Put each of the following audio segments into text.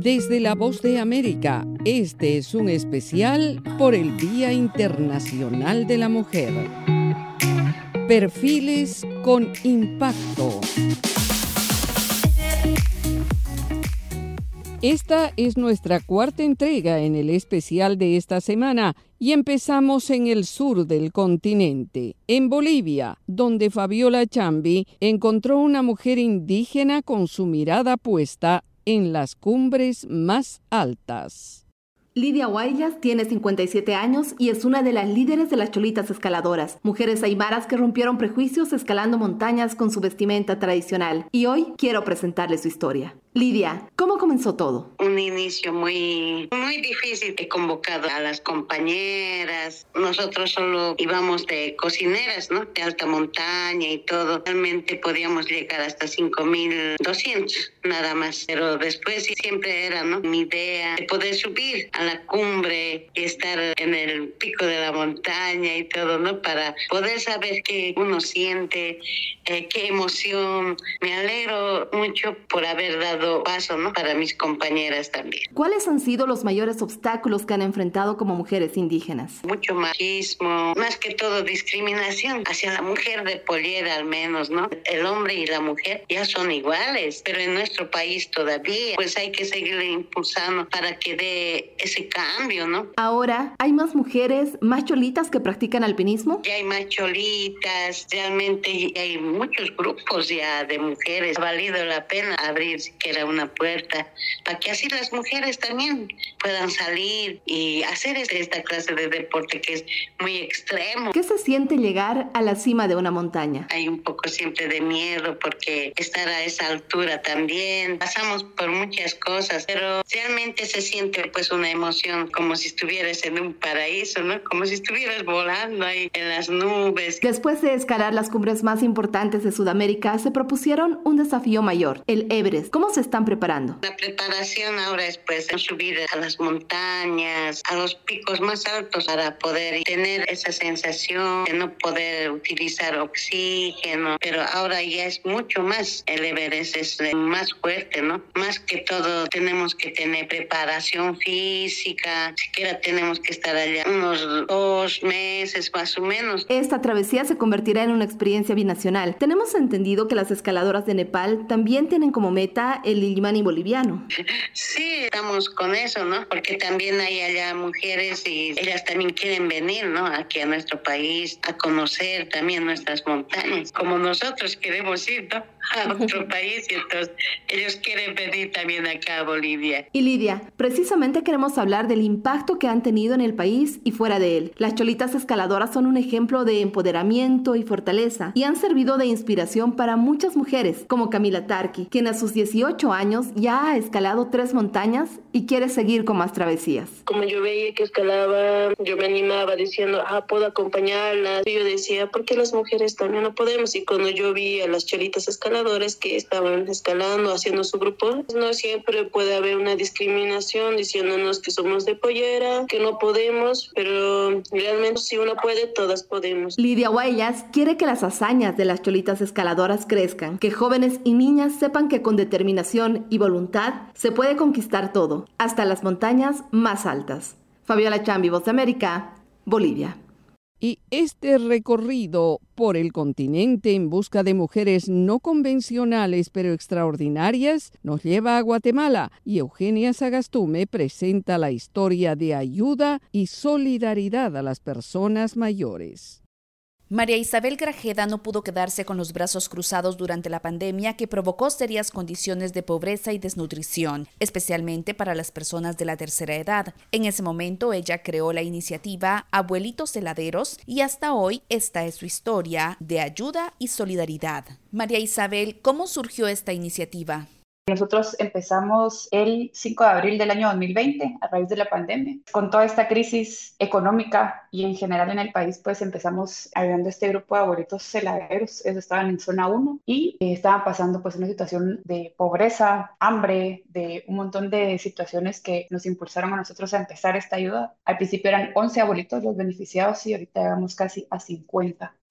Desde La Voz de América, este es un especial por el Día Internacional de la Mujer. Perfiles con impacto. Esta es nuestra cuarta entrega en el especial de esta semana y empezamos en el sur del continente, en Bolivia, donde Fabiola Chambi encontró una mujer indígena con su mirada puesta en las cumbres más altas. Lidia Huaylas tiene 57 años y es una de las líderes de las cholitas escaladoras, mujeres aymaras que rompieron prejuicios escalando montañas con su vestimenta tradicional. Y hoy quiero presentarles su historia. Lidia, ¿cómo comenzó todo? Un inicio muy difícil. He convocado a las compañeras. Nosotros solo íbamos de cocineras, ¿no? De alta montaña y todo. Realmente podíamos llegar hasta 5.200, nada más. Pero después siempre era, ¿no?, mi idea de poder subir a la cumbre y estar en el pico de la montaña y todo, ¿no? Para poder saber qué uno siente, qué emoción. Me alegro mucho por haber dado paso, ¿no?, para mis compañeras también. ¿Cuáles han sido los mayores obstáculos que han enfrentado como mujeres indígenas? Mucho machismo, más que todo discriminación hacia la mujer de pollera al menos, ¿no? El hombre y la mujer ya son iguales, pero en nuestro país todavía, pues hay que seguir impulsando para que dé ese cambio, ¿no? Ahora, ¿hay más mujeres, más cholitas que practican alpinismo? Ya hay más cholitas, realmente ya hay muchos grupos ya de mujeres. Ha valido la pena abrir siquiera una puerta para que así las mujeres también puedan salir y hacer esta clase de deporte que es muy extremo. ¿Qué se siente llegar a la cima de una montaña? Hay un poco siempre de miedo porque estar a esa altura también, pasamos por muchas cosas, pero realmente se siente pues una emoción como si estuvieras en un paraíso, ¿no? Como si estuvieras volando ahí en las nubes. Después de escalar las cumbres más importantes de Sudamérica, se propusieron un desafío mayor, el Everest. ¿Cómo se están preparando? La preparación ahora es pues subir a las montañas, a los picos más altos para poder tener esa sensación de no poder utilizar oxígeno, pero ahora ya es mucho más. El Everest es más fuerte, ¿no? Más que todo tenemos que tener preparación física, siquiera tenemos que estar allá unos 2 meses más o menos. Esta travesía se convertirá en una experiencia binacional. Tenemos entendido que las escaladoras de Nepal también tienen como meta el Illimani boliviano. Sí, estamos con eso, ¿no? Porque también hay allá mujeres y ellas también quieren venir, ¿no?, aquí a nuestro país a conocer también nuestras montañas, como nosotros queremos ir, ¿no?, a otro país, y entonces ellos quieren venir también acá a Bolivia. Y Lidia, precisamente queremos hablar del impacto que han tenido en el país y fuera de él. Las cholitas escaladoras son un ejemplo de empoderamiento y fortaleza y han servido de inspiración para muchas mujeres, como Camila Tarqui, quien a sus 18 años ya ha escalado 3 montañas y quiere seguir con más travesías. Como yo veía que escalaba, yo me animaba diciendo, puedo acompañarlas. Y yo decía, ¿por qué las mujeres también no podemos? Y cuando yo vi a las cholitas escaladoras que estaban escalando, haciendo su grupo, no siempre puede haber una discriminación diciéndonos que somos de pollera, que no podemos, pero realmente si uno puede, todas podemos. Lidia Huaylas quiere que las hazañas de las cholitas escaladoras crezcan, que jóvenes y niñas sepan que con determinación y voluntad se puede conquistar todo, hasta las montañas más altas. Fabiola Chambi, Voz de América, Bolivia. Y este recorrido por el continente en busca de mujeres no convencionales pero extraordinarias nos lleva a Guatemala y Eugenia Sagastume presenta la historia de ayuda y solidaridad a las personas mayores. María Isabel Grajeda no pudo quedarse con los brazos cruzados durante la pandemia que provocó serias condiciones de pobreza y desnutrición, especialmente para las personas de la tercera edad. En ese momento ella creó la iniciativa Abuelitos Heladeros y hasta hoy esta es su historia de ayuda y solidaridad. María Isabel, ¿cómo surgió esta iniciativa? Nosotros empezamos el 5 de abril del año 2020 a raíz de la pandemia. Con toda esta crisis económica y en general en el país, pues empezamos ayudando a este grupo de abuelitos heladeros. Ellos estaban en zona 1 y estaban pasando pues una situación de pobreza, hambre, de un montón de situaciones que nos impulsaron a nosotros a empezar esta ayuda. Al principio eran 11 abuelitos los beneficiados y ahorita llegamos casi a 50.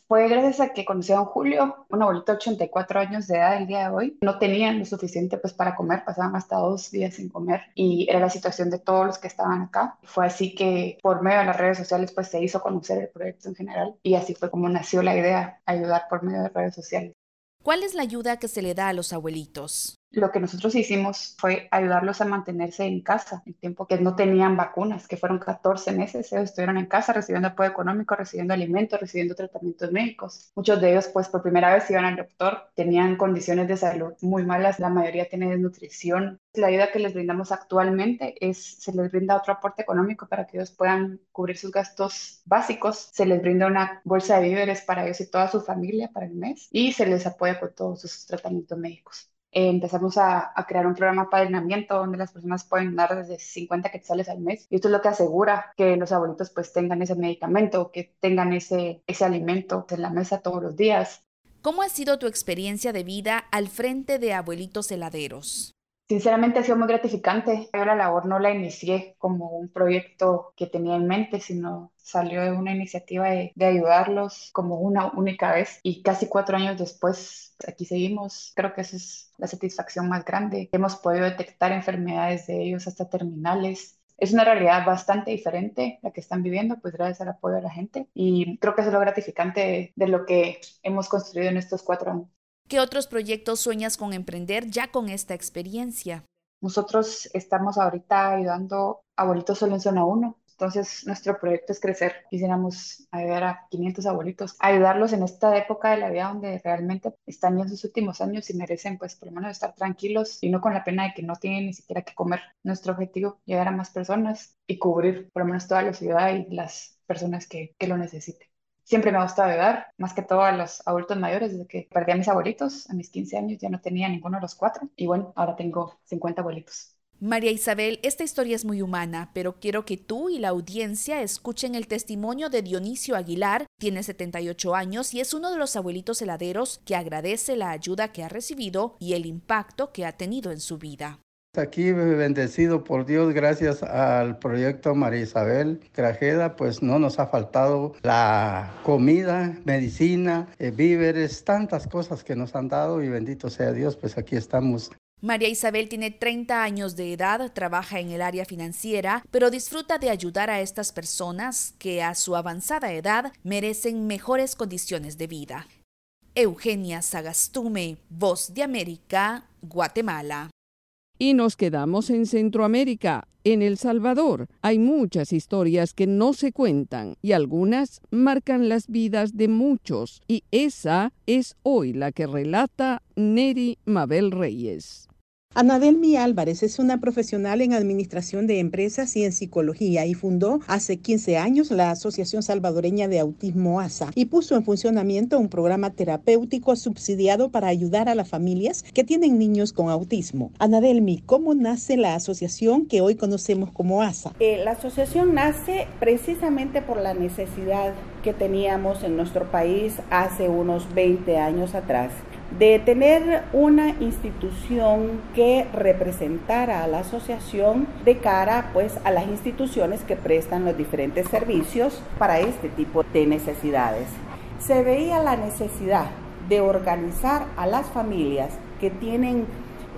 Fue gracias a que conocí a don Julio, un abuelito de 84 años de edad el día de hoy. No tenían lo suficiente pues para comer, pasaban hasta 2 días sin comer y era la situación de todos los que estaban acá. Fue así que por medio de las redes sociales pues se hizo conocer el proyecto en general y así fue como nació la idea, ayudar por medio de redes sociales. ¿Cuál es la ayuda que se le da a los abuelitos? Lo que nosotros hicimos fue ayudarlos a mantenerse en casa, en tiempo que no tenían vacunas, que fueron 14 meses, ellos estuvieron en casa recibiendo apoyo económico, recibiendo alimentos, recibiendo tratamientos médicos. Muchos de ellos, pues por primera vez iban al doctor, tenían condiciones de salud muy malas, la mayoría tiene desnutrición. La ayuda que les brindamos actualmente se les brinda otro aporte económico para que ellos puedan cubrir sus gastos básicos, se les brinda una bolsa de víveres para ellos y toda su familia para el mes y se les apoya con todos sus tratamientos médicos. Empezamos a crear un programa de apadrinamiento donde las personas pueden dar desde 50 quetzales al mes y esto es lo que asegura que los abuelitos pues tengan ese medicamento, que tengan ese alimento en la mesa todos los días. ¿Cómo ha sido tu experiencia de vida al frente de Abuelitos Heladeros? Sinceramente ha sido muy gratificante. Yo la labor no la inicié como un proyecto que tenía en mente, sino salió de una iniciativa de ayudarlos como una única vez y casi 4 años después aquí seguimos. Creo que esa es la satisfacción más grande. Hemos podido detectar enfermedades de ellos hasta terminales. Es una realidad bastante diferente la que están viviendo, pues gracias al apoyo de la gente y creo que eso es lo gratificante de lo que hemos construido en estos 4 años. ¿Qué otros proyectos sueñas con emprender ya con esta experiencia? Nosotros estamos ahorita ayudando a abuelitos solo en zona 1. Entonces, nuestro proyecto es crecer. Quisiéramos ayudar a 500 abuelitos, ayudarlos en esta época de la vida donde realmente están ya en sus últimos años y merecen, pues, por lo menos estar tranquilos y no con la pena de que no tienen ni siquiera que comer. Nuestro objetivo, llegar a más personas y cubrir por lo menos toda la ciudad y las personas que lo necesiten. Siempre me ha gustado ayudar, más que todo a los adultos mayores. Desde que perdí a mis abuelitos, a mis 15 años ya no tenía ninguno de los 4. Y bueno, ahora tengo 50 abuelitos. María Isabel, esta historia es muy humana, pero quiero que tú y la audiencia escuchen el testimonio de Dionisio Aguilar. Tiene 78 años y es uno de los abuelitos heladeros que agradece la ayuda que ha recibido y el impacto que ha tenido en su vida. Aquí bendecido por Dios, gracias al proyecto María Isabel Grajeda, pues no nos ha faltado la comida, medicina, víveres, tantas cosas que nos han dado y bendito sea Dios, pues aquí estamos. María Isabel tiene 30 años de edad, trabaja en el área financiera, pero disfruta de ayudar a estas personas que a su avanzada edad merecen mejores condiciones de vida. Eugenia Sagastume, Voz de América, Guatemala. Y nos quedamos en Centroamérica. En El Salvador hay muchas historias que no se cuentan y algunas marcan las vidas de muchos. Y esa es hoy la que relata Neri Mabel Reyes. Anadelmi Álvarez es una profesional en administración de empresas y en psicología y fundó hace 15 años la Asociación Salvadoreña de Autismo ASA y puso en funcionamiento un programa terapéutico subsidiado para ayudar a las familias que tienen niños con autismo. Anadelmi, ¿cómo nace la asociación que hoy conocemos como ASA? La asociación nace precisamente por la necesidad que teníamos en nuestro país hace unos 20 años atrás de tener una institución que representara a la asociación de cara pues a las instituciones que prestan los diferentes servicios para este tipo de necesidades. Se veía la necesidad de organizar a las familias que tienen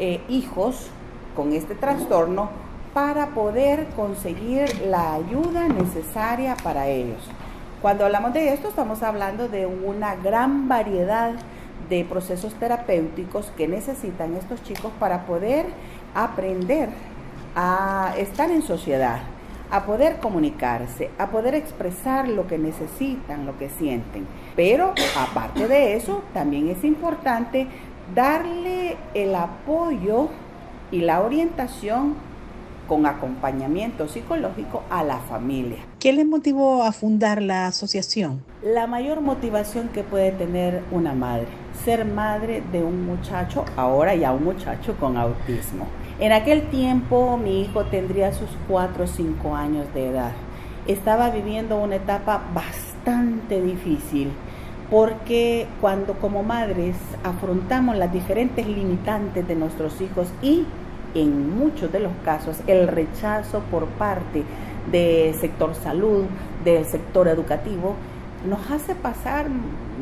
hijos con este trastorno para poder conseguir la ayuda necesaria para ellos. Cuando hablamos de esto estamos hablando de una gran variedad de procesos terapéuticos que necesitan estos chicos para poder aprender a estar en sociedad, a poder comunicarse, a poder expresar lo que necesitan, lo que sienten. Pero aparte de eso, también es importante darle el apoyo y la orientación con acompañamiento psicológico a la familia. ¿Qué le motivó a fundar la asociación? La mayor motivación que puede tener una madre, ser madre de un muchacho, ahora ya un muchacho con autismo. En aquel tiempo mi hijo tendría sus 4 o 5 años de edad. Estaba viviendo una etapa bastante difícil porque cuando como madres afrontamos las diferentes limitantes de nuestros hijos y en muchos de los casos el rechazo por parte del sector salud, del sector educativo, nos hace pasar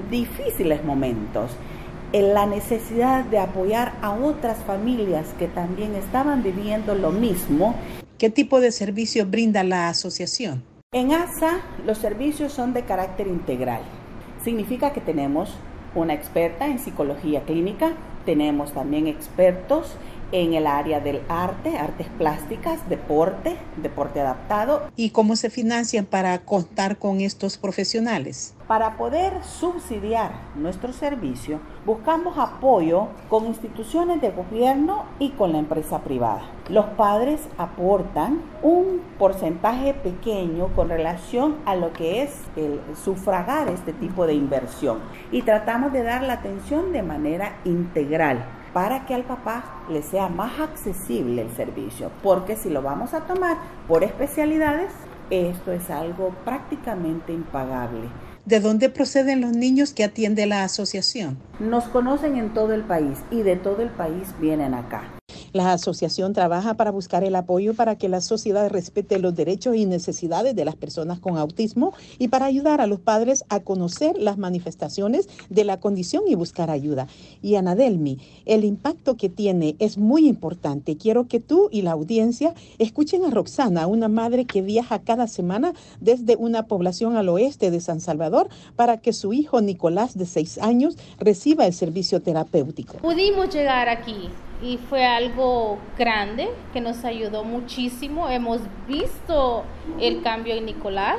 difíciles momentos, la necesidad de apoyar a otras familias que también estaban viviendo lo mismo. ¿Qué tipo de servicios brinda la asociación? En ASA los servicios son de carácter integral. Significa que tenemos una experta en psicología clínica, tenemos también expertos en el área del arte, artes plásticas, deporte adaptado. ¿Y cómo se financian para contar con estos profesionales? Para poder subsidiar nuestro servicio, buscamos apoyo con instituciones de gobierno y con la empresa privada. Los padres aportan un porcentaje pequeño con relación a lo que es el sufragar este tipo de inversión y tratamos de dar la atención de manera integral para que al papá le sea más accesible el servicio, porque si lo vamos a tomar por especialidades, esto es algo prácticamente impagable. ¿De dónde proceden los niños que atiende la asociación? Nos conocen en todo el país y de todo el país vienen acá. La asociación trabaja para buscar el apoyo para que la sociedad respete los derechos y necesidades de las personas con autismo y para ayudar a los padres a conocer las manifestaciones de la condición y buscar ayuda. Y Anadelmi, el impacto que tiene es muy importante. Quiero que tú y la audiencia escuchen a Roxana, una madre que viaja cada semana desde una población al oeste de San Salvador para que su hijo Nicolás, de 6 años, reciba el servicio terapéutico. Pudimos llegar aquí y fue algo grande que nos ayudó muchísimo. Hemos visto el cambio en Nicolás.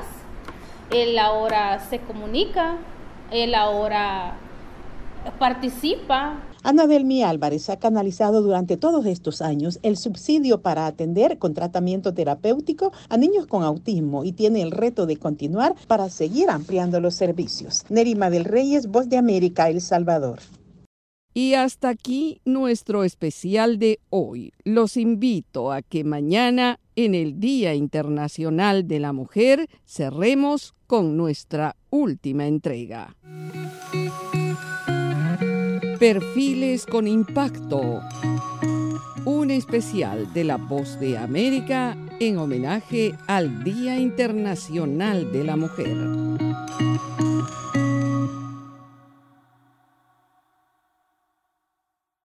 Él ahora se comunica, él ahora participa. Anadelmi Álvarez ha canalizado durante todos estos años el subsidio para atender con tratamiento terapéutico a niños con autismo y tiene el reto de continuar para seguir ampliando los servicios. Nerima del Reyes, Voz de América, El Salvador. Y hasta aquí nuestro especial de hoy. Los invito a que mañana, en el Día Internacional de la Mujer, cerremos con nuestra última entrega. Perfiles con impacto. Un especial de la Voz de América en homenaje al Día Internacional de la Mujer.